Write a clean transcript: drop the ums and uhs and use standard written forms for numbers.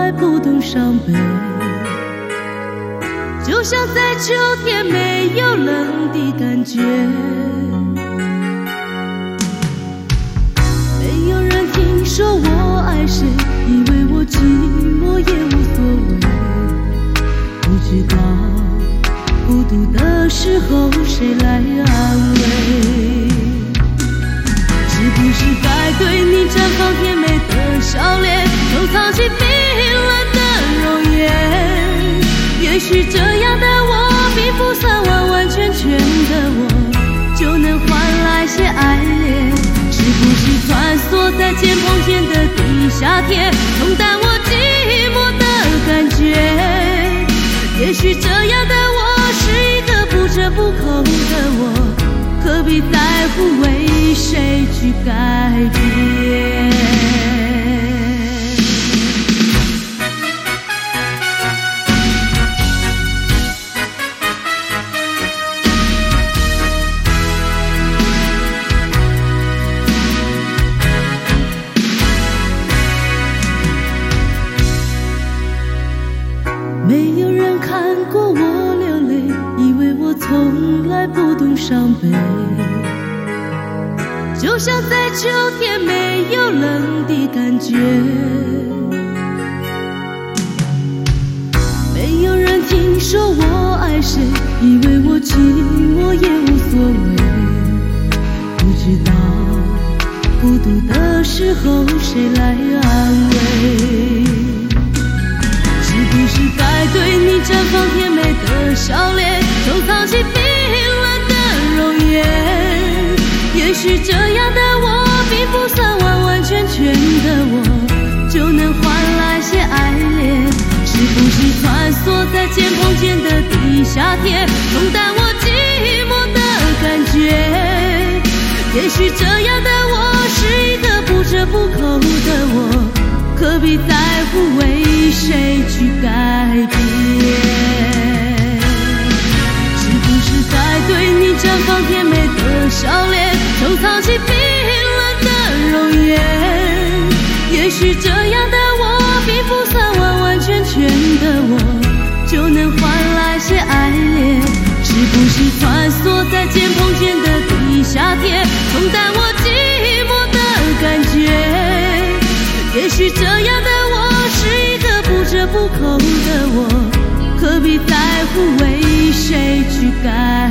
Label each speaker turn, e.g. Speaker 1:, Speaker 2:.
Speaker 1: 来不懂伤悲，就像在秋天没有冷的感觉。没有人听说我爱谁，以为我寂寞也无所谓，不知道孤独的时候谁来安慰。是不是该对你绽放甜美的笑脸，收藏起冰冷的容颜？也许这样的我，并不算完完全全的我，就能换来些爱恋。是不是穿梭在肩膀间的地下铁，冲淡我寂寞的感觉？也许这样的我，是一个不折不扣的我，何必在乎为谁去改变？没有人看过我流泪，以为我从来不懂伤悲，就像在秋天没有冷的感觉。没有人听说我爱谁，以为我寂寞也无所谓，不知道孤独的时候谁来安慰。是不是该对你绽放甜美的笑脸，收藏起冰冷的容颜？也许这样的我，并不算完完全全的我，就能换来些爱恋。是不是穿梭在肩膀间的地下铁，冲淡我寂寞的感觉？也许这样的我，是一个不折不扣的我，何必在乎为谁去改变？是不是该对你绽放甜美的笑脸，收藏起冰冷的容颜？也许这样的我，并不算完完全全的我，就能换来些爱恋。是不是穿梭在肩膀间的地下铁，冲淡我寂寞的感觉？也许这样的我，是一个不折不扣的我，何必在乎为谁去改